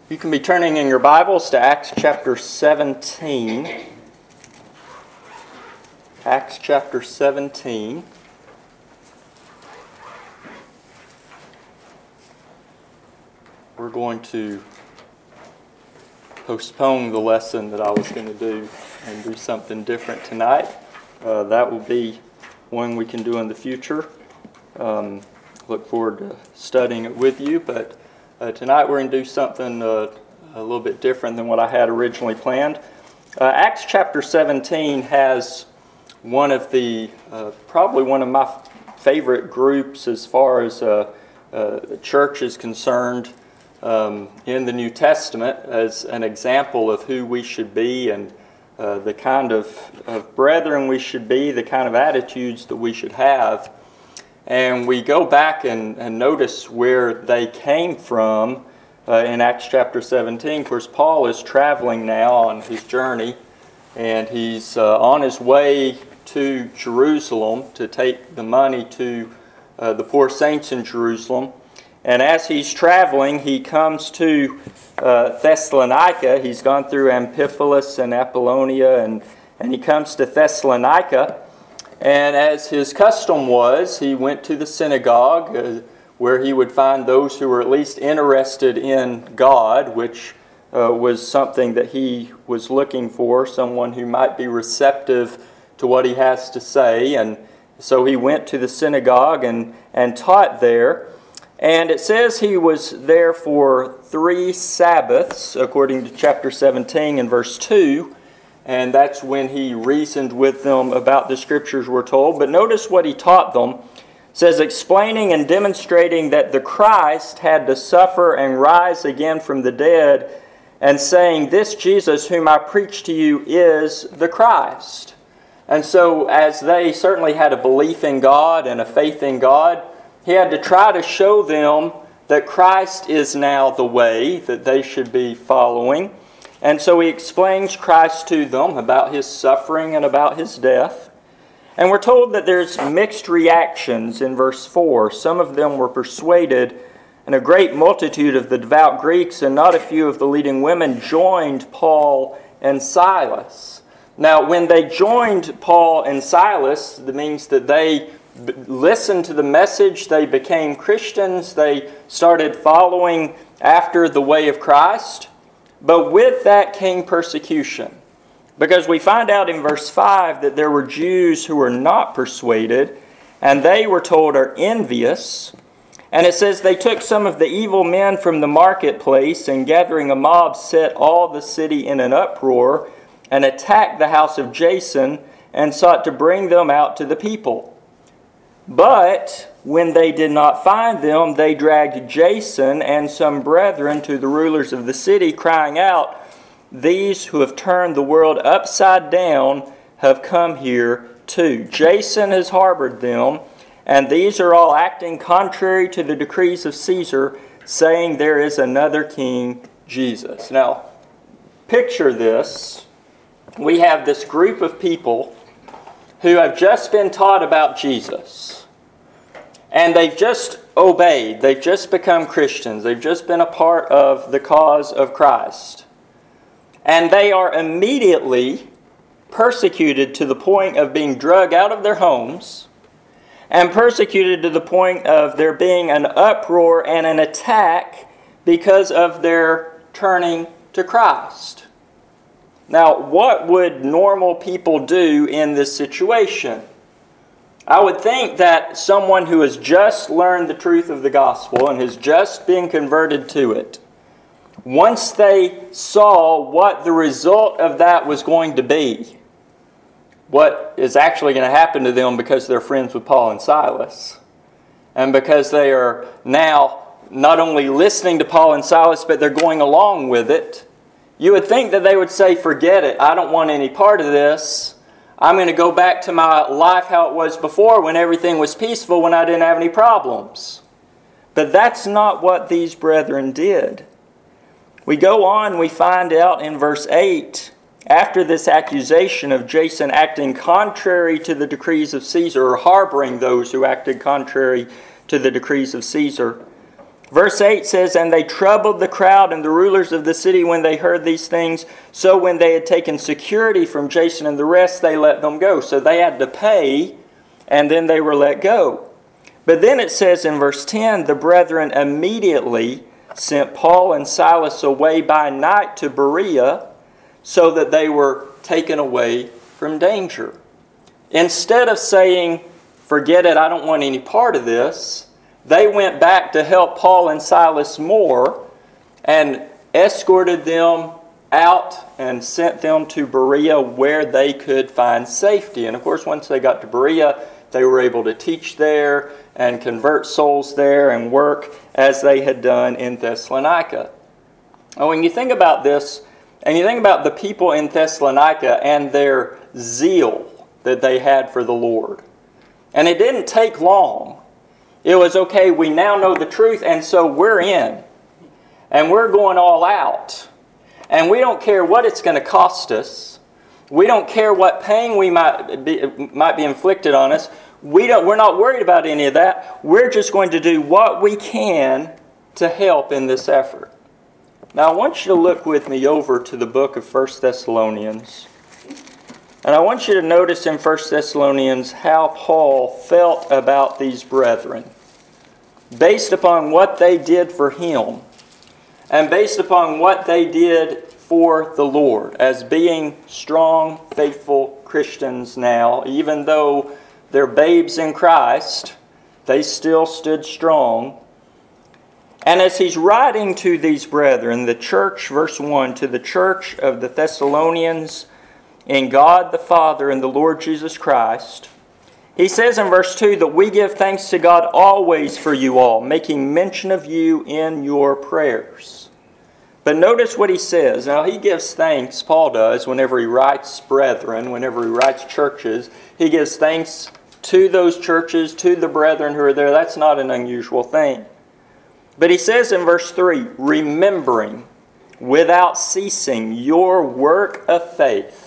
You can be turning in your Bibles to Acts chapter 17. Acts chapter 17. We're going to postpone the lesson that I was going to do and do something different tonight. That will be one we can do in the future. Look forward to studying it with you, but tonight we're going to do something a little bit different than what I had originally planned. Acts chapter 17 has one of the, probably one of my favorite groups as far as the church is concerned in the New Testament as an example of who we should be and the kind of brethren we should be, the kind of attitudes that we should have. And we go back and notice where they came from in Acts chapter 17. Of course, Paul is traveling now on his journey, and he's on his way to Jerusalem to take the money to the poor saints in Jerusalem. And as he's traveling, he comes to Thessalonica. He's gone through Amphipolis and Apollonia, and he comes to Thessalonica. And as his custom was, he went to the synagogue where he would find those who were at least interested in God, which was something that he was looking for, someone who might be receptive to what he has to say. And so he went to the synagogue and taught there. And it says he was there for 3 Sabbaths, according to chapter 17 and verse 2. And that's when he reasoned with them about the Scriptures, we're told. But notice what he taught them. It says, explaining and demonstrating that the Christ had to suffer and rise again from the dead, and saying, this Jesus whom I preach to you is the Christ. And so as they certainly had a belief in God and a faith in God, he had to try to show them that Christ is now the way that they should be following. And so he explains Christ to them about his suffering and about his death. And we're told that there's mixed reactions in verse 4. Some of them were persuaded, and a great multitude of the devout Greeks and not a few of the leading women joined Paul and Silas. Now, when they joined Paul and Silas, that means that they listened to the message, they became Christians, they started following after the way of Christ. But with that came persecution, because we find out in verse 5 that there were Jews who were not persuaded, and they were told are envious. And it says they took some of the evil men from the marketplace, and gathering a mob set all the city in an uproar, and attacked the house of Jason, and sought to bring them out to the people. But when they did not find them, they dragged Jason and some brethren to the rulers of the city, crying out, these who have turned the world upside down have come here too. Jason has harbored them, and these are all acting contrary to the decrees of Caesar, saying there is another king, Jesus. Now, picture this. We have this group of people who have just been taught about Jesus. And they've just obeyed. They've just become Christians. They've just been a part of the cause of Christ. And they are immediately persecuted to the point of being dragged out of their homes, and persecuted to the point of there being an uproar and an attack because of their turning to Christ. Now, what would normal people do in this situation? I would think that someone who has just learned the truth of the gospel and has just been converted to it, once they saw what the result of that was going to be, what is actually going to happen to them because they're friends with Paul and Silas, and because they are now not only listening to Paul and Silas, but they're going along with it, you would think that they would say, forget it, I don't want any part of this. I'm going to go back to my life how it was before when everything was peaceful, when I didn't have any problems. But that's not what these brethren did. We go on, we find out in verse 8, after this accusation of Jason acting contrary to the decrees of Caesar, or harboring those who acted contrary to the decrees of Caesar, Verse 8 says, "And they troubled the crowd and the rulers of the city when they heard these things. So when they had taken security from Jason and the rest, they let them go." So they had to pay, and then they were let go. But then it says in verse 10, "The brethren immediately sent Paul and Silas away by night to Berea, so that they were taken away from danger." Instead of saying, "Forget it, I don't want any part of this," they went back to help Paul and Silas more and escorted them out and sent them to Berea where they could find safety. And of course, once they got to Berea, they were able to teach there and convert souls there and work as they had done in Thessalonica. And when you think about this, and you think about the people in Thessalonica and their zeal that they had for the Lord, and it didn't take long. It was, okay, we now know the truth, and so we're in. And we're going all out. And we don't care what it's going to cost us. We don't care what pain we might be inflicted on us. We're not worried about any of that. We're just going to do what we can to help in this effort. Now I want you to look with me over to the book of 1 Thessalonians. And I want you to notice in 1 Thessalonians how Paul felt about these brethren, based upon what they did for him, and based upon what they did for the Lord, as being strong, faithful Christians now. Even though they're babes in Christ, they still stood strong. And as he's writing to these brethren, the church, verse 1, to the church of the Thessalonians, in God the Father and the Lord Jesus Christ, he says in verse 2 that we give thanks to God always for you all, making mention of you in your prayers. But notice what he says. Now he gives thanks, Paul does, whenever he writes brethren, whenever he writes churches, he gives thanks to those churches, to the brethren who are there. That's not an unusual thing. But he says in verse 3, remembering without ceasing your work of faith,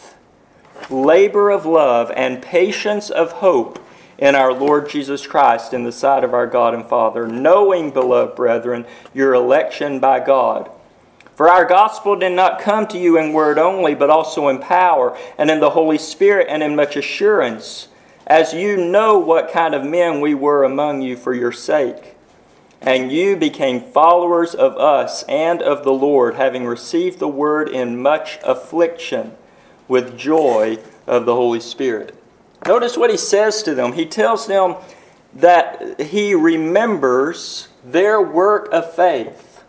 labor of love, and patience of hope in our Lord Jesus Christ in the sight of our God and Father, knowing, beloved brethren, your election by God. For our gospel did not come to you in word only, but also in power, and in the Holy Spirit, and in much assurance, as you know what kind of men we were among you for your sake. And you became followers of us and of the Lord, having received the word in much affliction, with joy of the Holy Spirit. Notice what he says to them. He tells them that he remembers their work of faith.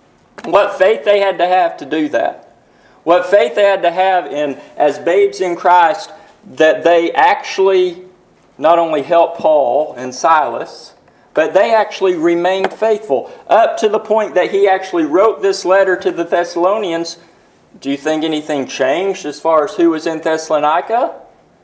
What faith they had to have to do that. What faith they had to have in as babes in Christ, that they actually not only helped Paul and Silas, but they actually remained faithful, up to the point that he actually wrote this letter to the Thessalonians. Do you think anything changed as far as who was in Thessalonica?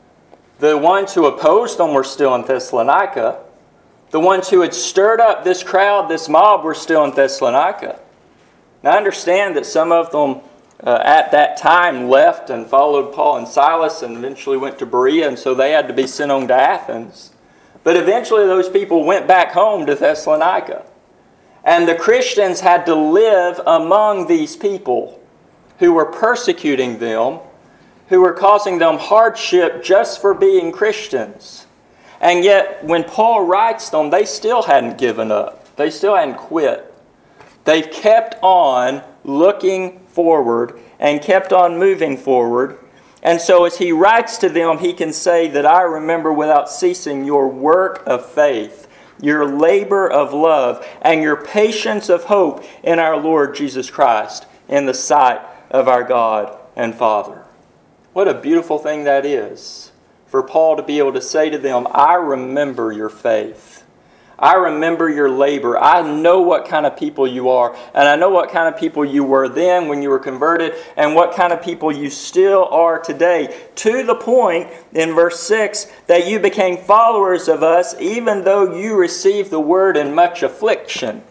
The ones who opposed them were still in Thessalonica. The ones who had stirred up this crowd, this mob, were still in Thessalonica. Now I understand that some of them at that time left and followed Paul and Silas and eventually went to Berea, and so they had to be sent on to Athens. But eventually those people went back home to Thessalonica. And the Christians had to live among these people who were persecuting them, who were causing them hardship just for being Christians. And yet, when Paul writes them, they still hadn't given up. They still hadn't quit. They've kept on looking forward and kept on moving forward. And so as he writes to them, he can say that I remember without ceasing your work of faith, your labor of love, and your patience of hope in our Lord Jesus Christ in the sight of our God and Father. What a beautiful thing that is for Paul to be able to say to them, I remember your faith. I remember your labor. I know what kind of people you are, and I know what kind of people you were then when you were converted, and what kind of people you still are today, to the point in verse 6 that you became followers of us even though you received the word in much affliction.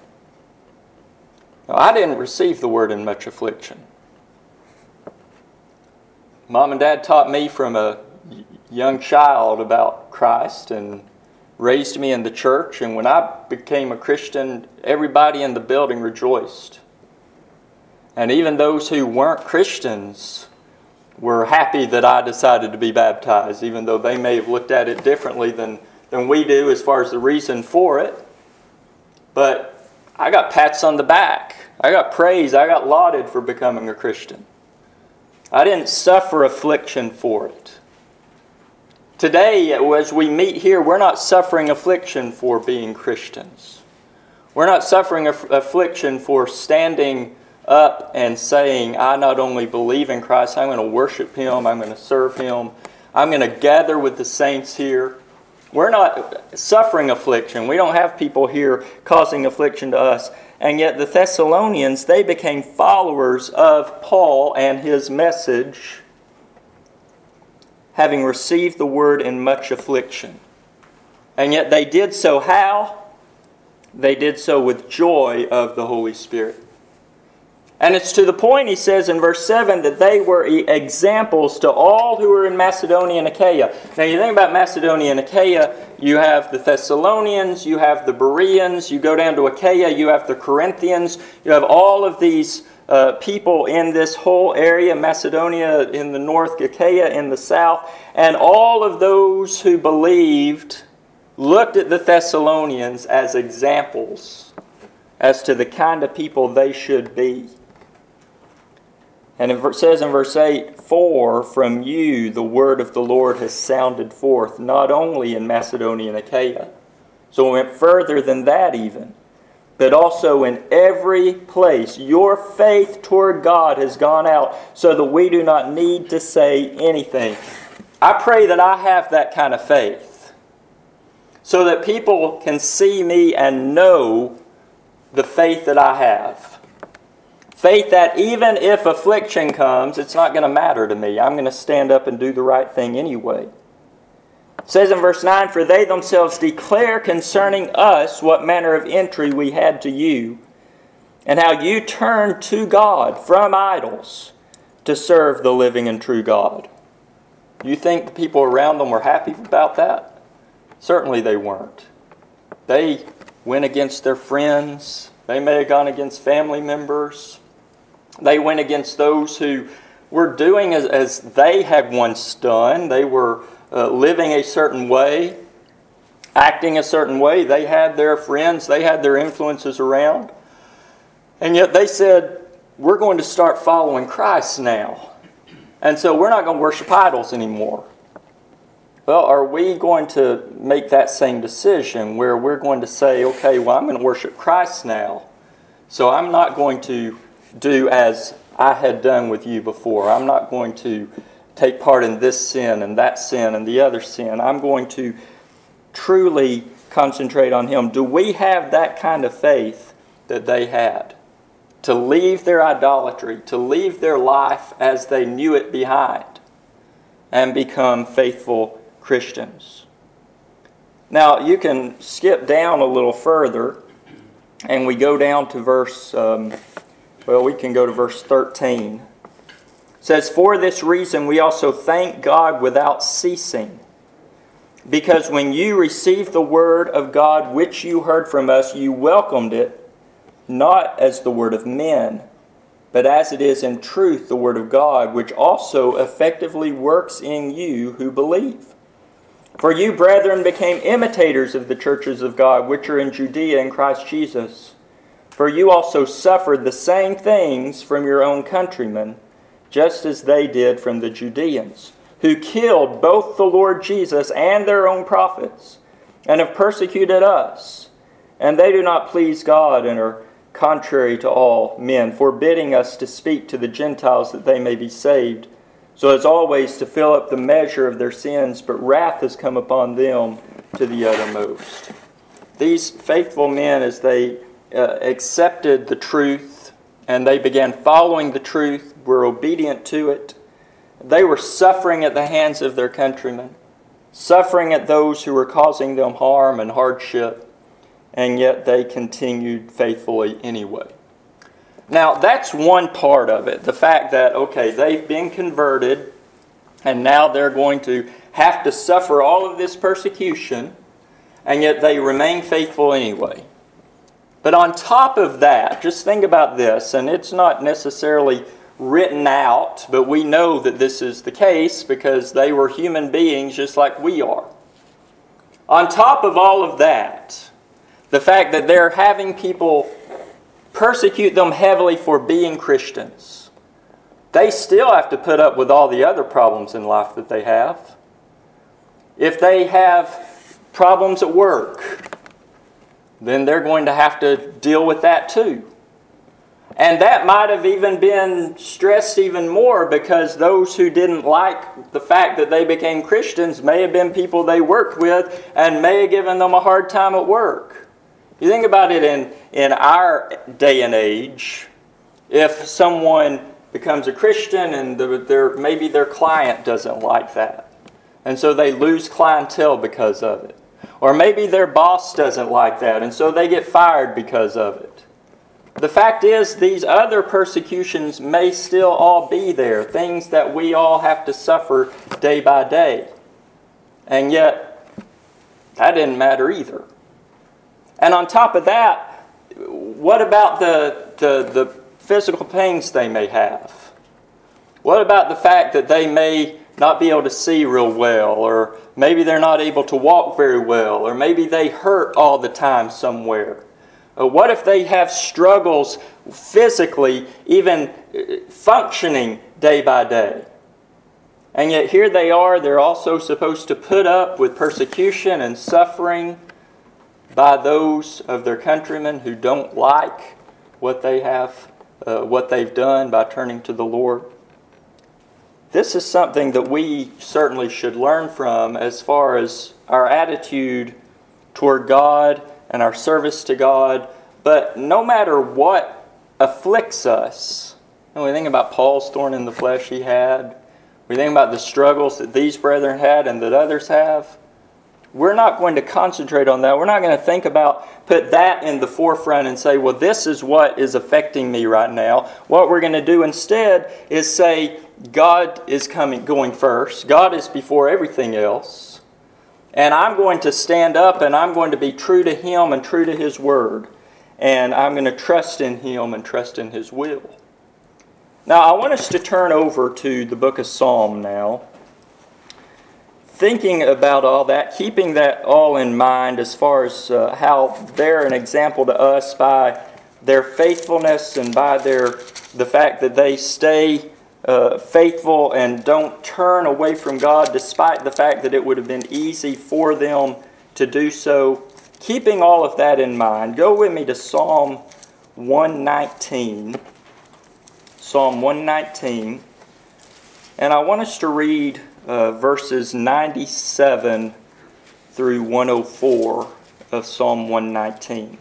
Now, I didn't receive the word in much affliction. Mom and Dad taught me from a young child about Christ and raised me in the church, and when I became a Christian, everybody in the building rejoiced. And even those who weren't Christians were happy that I decided to be baptized, even though they may have looked at it differently than we do as far as the reason for it. But I got pats on the back. I got praise. I got lauded for becoming a Christian. I didn't suffer affliction for it. Today, as we meet here, we're not suffering affliction for being Christians. We're not suffering affliction for standing up and saying, I not only believe in Christ, I'm going to worship Him, I'm going to serve Him, I'm going to gather with the saints here. We're not suffering affliction. We don't have people here causing affliction to us. And yet the Thessalonians, they became followers of Paul and his message, having received the word in much affliction. And yet they did so how? They did so with joy of the Holy Spirit. And it's to the point, he says in verse 7, that they were examples to all who were in Macedonia and Achaia. Now you think about Macedonia and Achaia, you have the Thessalonians, you have the Bereans, you go down to Achaia, you have the Corinthians, you have all of these people in this whole area, Macedonia in the north, Achaia in the south, and all of those who believed looked at the Thessalonians as examples as to the kind of people they should be. And it says in verse 8, For from you the word of the Lord has sounded forth, not only in Macedonia and Achaia. So it went further than that even. But also in every place your faith toward God has gone out, so that we do not need to say anything. I pray that I have that kind of faith, so that people can see me and know the faith that I have. Faith that even if affliction comes, it's not going to matter to me. I'm going to stand up and do the right thing anyway. It says in verse 9, For they themselves declare concerning us what manner of entry we had to you, and how you turned to God from idols to serve the living and true God. You think the people around them were happy about that? Certainly they weren't. They went against their friends. They may have gone against family members. They went against those who were doing as they had once done. They were living a certain way, acting a certain way. They had their friends. They had their influences around. And yet they said, we're going to start following Christ now. And so we're not going to worship idols anymore. Well, are we going to make that same decision where we're going to say, okay, well, I'm going to worship Christ now, so I'm not going to do as I had done with you before. I'm not going to take part in this sin and that sin and the other sin. I'm going to truly concentrate on Him. Do we have that kind of faith that they had? To leave their idolatry, to leave their life as they knew it behind, and become faithful Christians. Now, you can skip down a little further, and we go down to verse, we can go to verse 13. It says, For this reason we also thank God without ceasing, because when you received the word of God which you heard from us, you welcomed it, not as the word of men, but as it is in truth the word of God, which also effectively works in you who believe. For you, brethren, became imitators of the churches of God, which are in Judea in Christ Jesus. For you also suffered the same things from your own countrymen, just as they did from the Judeans, who killed both the Lord Jesus and their own prophets, and have persecuted us. And they do not please God, and are contrary to all men, forbidding us to speak to the Gentiles that they may be saved, so as always to fill up the measure of their sins, but wrath has come upon them to the uttermost. These faithful men, as they accepted the truth and they began following the truth, were obedient to it, they were suffering at the hands of their countrymen, suffering at those who were causing them harm and hardship, and yet they continued faithfully anyway. Now, that's one part of it. The fact that, okay, they've been converted, and now they're going to have to suffer all of this persecution, and yet they remain faithful anyway. But on top of that, just think about this, and it's not necessarily written out, but we know that this is the case because they were human beings just like we are. On top of all of that, the fact that they're having people persecute them heavily for being Christians, they still have to put up with all the other problems in life that they have. If they have problems at work, then they're going to have to deal with that too. And that might have even been stressed even more because those who didn't like the fact that they became Christians may have been people they worked with and may have given them a hard time at work. You think about it in our day and age, if someone becomes a Christian and maybe their client doesn't like that, and so they lose clientele because of it. Or maybe their boss doesn't like that, and so they get fired because of it. The fact is, these other persecutions may still all be there, things that we all have to suffer day by day. And yet, that didn't matter either. And on top of that, what about the physical pains they may have? What about the fact that they may not be able to see real well, or maybe they're not able to walk very well, or maybe they hurt all the time somewhere? What if they have struggles physically, even functioning day by day? And yet here they are, they're also supposed to put up with persecution and suffering by those of their countrymen who don't like what they have, what they've done by turning to the Lord. This is something that we certainly should learn from as far as our attitude toward God and our service to God. But no matter what afflicts us, and we think about Paul's thorn in the flesh he had, we think about the struggles that these brethren had and that others have, we're not going to concentrate on that. We're not going to put that in the forefront and say, well, this is what is affecting me right now. What we're going to do instead is say, God is going first. God is before everything else. And I'm going to stand up and I'm going to be true to Him and true to His Word. And I'm going to trust in Him and trust in His will. Now, I want us to turn over to the book of Psalm now. Thinking about all that, keeping that all in mind as far as how they're an example to us by their faithfulness and by the fact that they stay faithful and don't turn away from God despite the fact that it would have been easy for them to do so. Keeping all of that in mind, go with me to Psalm 119. Psalm 119. And I want us to read verses 97 through 104 of Psalm 119.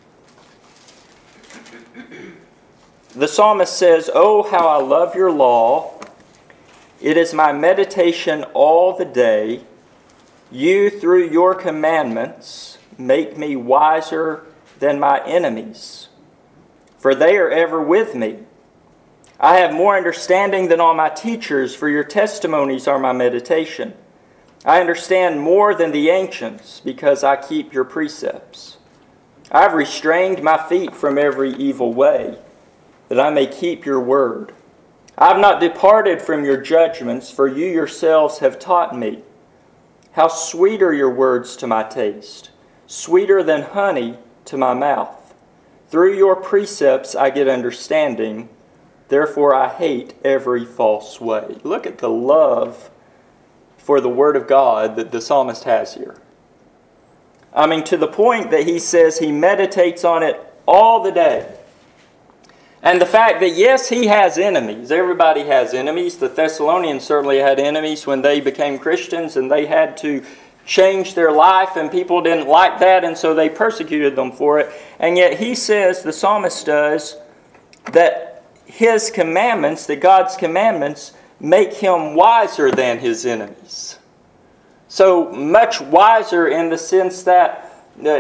The psalmist says, "Oh, how I love your law. It is my meditation all the day. You, through your commandments, make me wiser than my enemies, for they are ever with me. I have more understanding than all my teachers, for your testimonies are my meditation. I understand more than the ancients, because I keep your precepts. I have restrained my feet from every evil way, that I may keep your word. I have not departed from your judgments, for you yourselves have taught me. How sweet are your words to my taste, sweeter than honey to my mouth. Through your precepts I get understanding. Therefore I hate every false way." Look at the love for the Word of God that the psalmist has here. I mean, to the point that he says he meditates on it all the day. And the fact that, yes, he has enemies. Everybody has enemies. The Thessalonians certainly had enemies when they became Christians, and they had to change their life, and people didn't like that, and so they persecuted them for it. And yet he says, the psalmist does, that his commandments, that God's commandments, make him wiser than his enemies. So much wiser in the sense that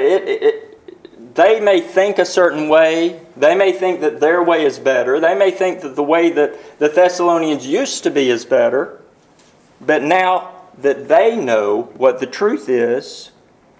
they may think a certain way. They may think that their way is better. They may think that the way that the Thessalonians used to be is better. But now that they know what the truth is,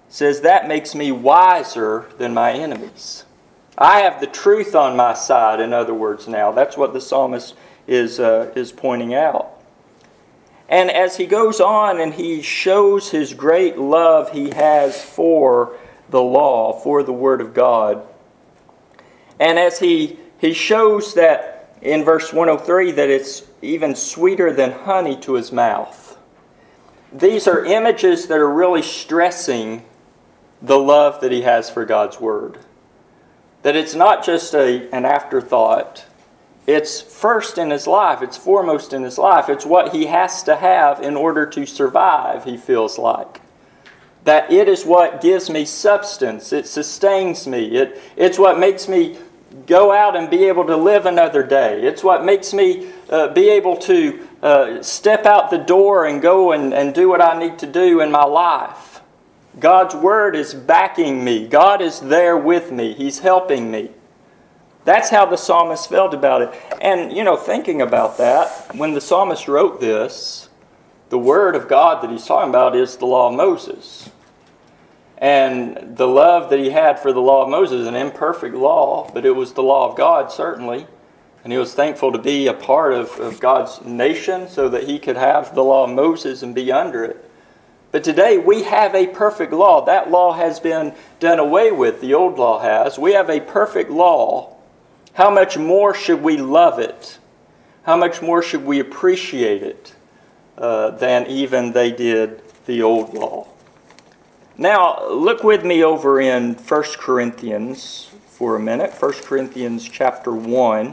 says that makes me wiser than my enemies. I have the truth on my side, in other words, now. That's what the psalmist is pointing out. And as he goes on and he shows his great love he has for the law, for the Word of God, and as he shows that in verse 103 that it's even sweeter than honey to his mouth. These are images that are really stressing the love that he has for God's Word. That it's not just an afterthought. It's first in his life. It's foremost in his life. It's what he has to have in order to survive, he feels like. That it is what gives me substance. It sustains me. It's what makes me go out and be able to live another day. It's what makes me be able to step out the door and go and do what I need to do in my life. God's Word is backing me. God is there with me. He's helping me. That's how the psalmist felt about it. And, thinking about that, when the psalmist wrote this, the Word of God that he's talking about is the law of Moses. And the love that he had for the law of Moses, an imperfect law, but it was the law of God, certainly. And he was thankful to be a part of God's nation so that he could have the law of Moses and be under it. But today we have a perfect law. That law has been done away with. The old law has. We have a perfect law. How much more should we love it? How much more should we appreciate it than even they did the old law? Now, look with me over in 1 Corinthians for a minute. 1 Corinthians chapter 1.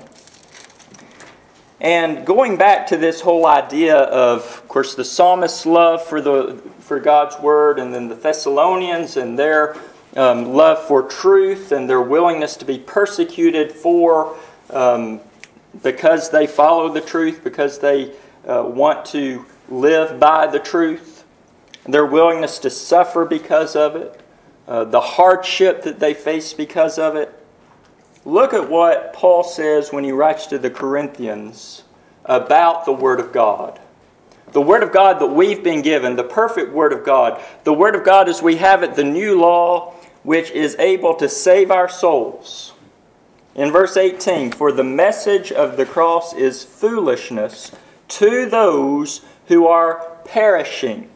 And going back to this whole idea of course, the psalmist's love for God's Word, and then the Thessalonians and their love for truth and their willingness to be persecuted because they follow the truth, because they want to live by the truth. Their willingness to suffer because of it, the hardship that they face because of it. Look at what Paul says when he writes to the Corinthians about the Word of God. The Word of God that we've been given, the perfect Word of God. The Word of God as we have it, the new law, which is able to save our souls. In verse 18, for the message of the cross is foolishness to those who are perishing.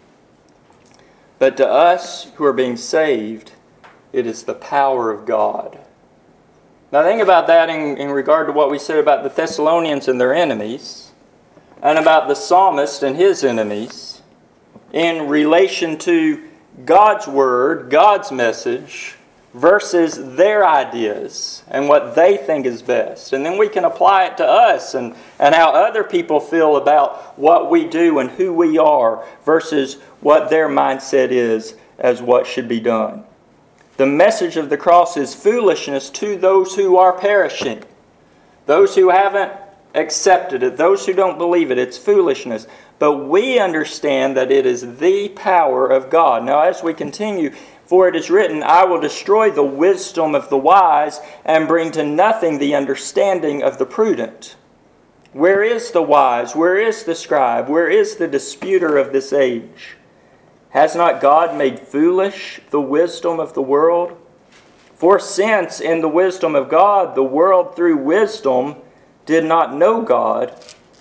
But to us who are being saved, it is the power of God. Now think about that in regard to what we said about the Thessalonians and their enemies, and about the psalmist and his enemies, in relation to God's Word, God's message, versus their ideas and what they think is best. And then we can apply it to us and how other people feel about what we do and who we are versus what their mindset is as what should be done. The message of the cross is foolishness to those who are perishing. Those who haven't accepted it, those who don't believe it, it's foolishness. But we understand that it is the power of God. Now as we continue, for it is written, I will destroy the wisdom of the wise and bring to nothing the understanding of the prudent. Where is the wise? Where is the scribe? Where is the disputer of this age? Has not God made foolish the wisdom of the world? For since in the wisdom of God the world through wisdom did not know God,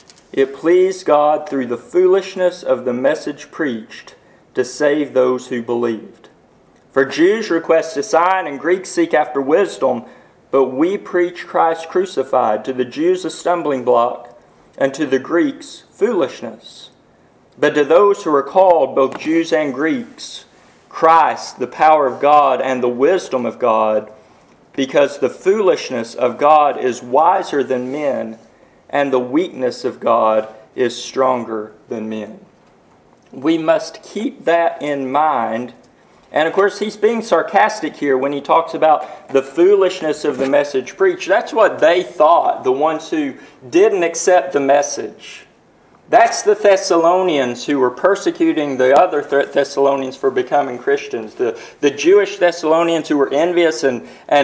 it pleased God through the foolishness of the message preached to save those who believed. For Jews request a sign and Greeks seek after wisdom, but we preach Christ crucified, to the Jews a stumbling block, and to the Greeks foolishness. But to those who are called, both Jews and Greeks, Christ, the power of God and the wisdom of God, because the foolishness of God is wiser than men, and the weakness of God is stronger than men. We must keep that in mind. And of course, he's being sarcastic here when he talks about the foolishness of the message preached. That's what they thought, the ones who didn't accept the message. That's the Thessalonians who were persecuting the other Thessalonians for becoming Christians. The Jewish Thessalonians who were envious and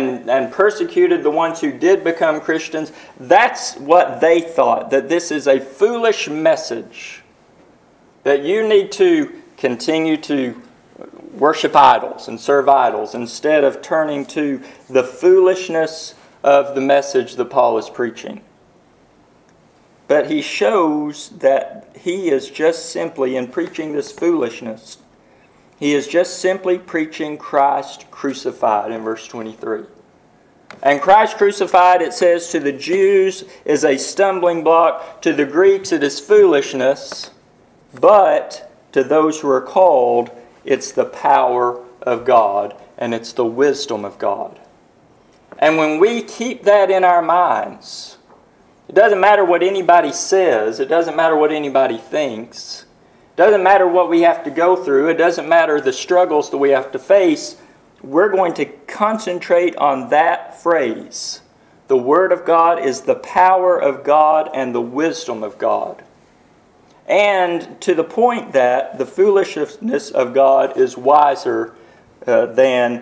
persecuted the ones who did become Christians. That's what they thought, that this is a foolish message. That you need to continue to worship idols and serve idols instead of turning to the foolishness of the message that Paul is preaching. But he shows that he is just simply, in preaching this foolishness, he is just simply preaching Christ crucified in verse 23. And Christ crucified, it says, to the Jews is a stumbling block, to the Greeks it is foolishness, but to those who are called, it's the power of God and it's the wisdom of God. And when we keep that in our minds, it doesn't matter what anybody says, it doesn't matter what anybody thinks, it doesn't matter what we have to go through, it doesn't matter the struggles that we have to face, we're going to concentrate on that phrase. The Word of God is the power of God and the wisdom of God. And to the point that the foolishness of God is wiser than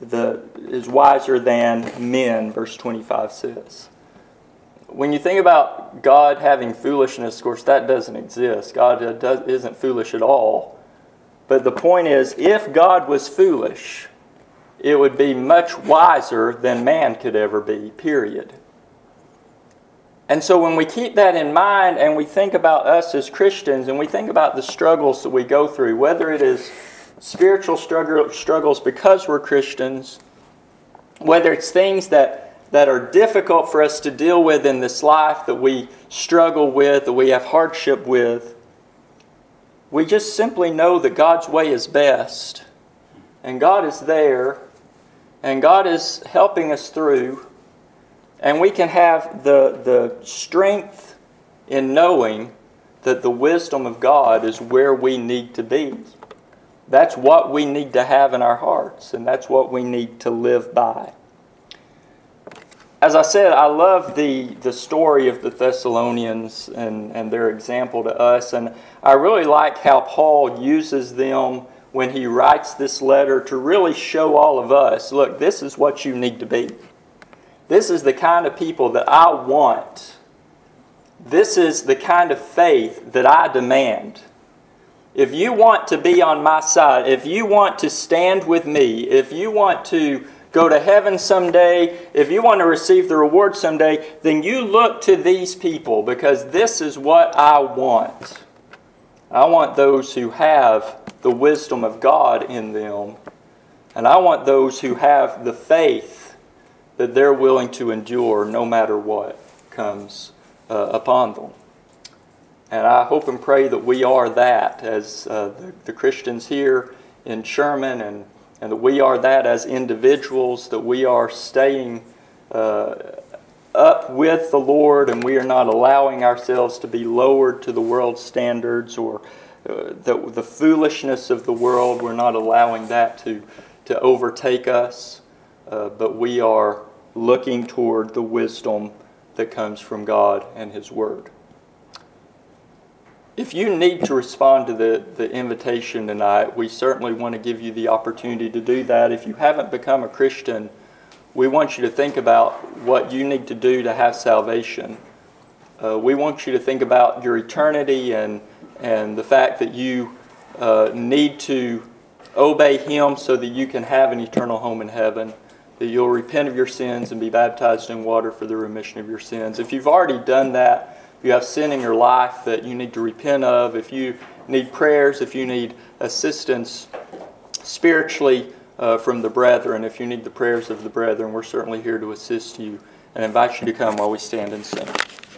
men, verse 25 says. When you think about God having foolishness, of course, that doesn't exist. God isn't foolish at all. But the point is, if God was foolish, it would be much wiser than man could ever be, period. And so when we keep that in mind and we think about us as Christians and we think about the struggles that we go through, whether it is spiritual struggles because we're Christians, whether it's things that are difficult for us to deal with in this life that we struggle with, that we have hardship with, we just simply know that God's way is best. And God is there. And God is helping us through. And we can have the strength in knowing that the wisdom of God is where we need to be. That's what we need to have in our hearts. And that's what we need to live by. As I said, I love the story of the Thessalonians and their example to us. And I really like how Paul uses them when he writes this letter to really show all of us, look, this is what you need to be. This is the kind of people that I want. This is the kind of faith that I demand. If you want to be on my side, if you want to stand with me, if you want to go to heaven someday, if you want to receive the reward someday, then you look to these people because this is what I want. I want those who have the wisdom of God in them. And I want those who have the faith that they're willing to endure no matter what comes upon them. And I hope and pray that we are that as the Christians here in Sherman, and that we are that as individuals, that we are staying up with the Lord and we are not allowing ourselves to be lowered to the world's standards or the foolishness of the world. We're not allowing that to overtake us, but we are looking toward the wisdom that comes from God and His Word. If you need to respond to the invitation tonight, we certainly want to give you the opportunity to do that. If you haven't become a Christian, we want you to think about what you need to do to have salvation. We want you to think about your eternity and the fact that you need to obey Him so that you can have an eternal home in heaven, that you'll repent of your sins and be baptized in water for the remission of your sins. If you've already done that, if you have sin in your life that you need to repent of, if you need prayers, if you need assistance spiritually from the brethren, if you need the prayers of the brethren, we're certainly here to assist you and invite you to come while we stand and sing.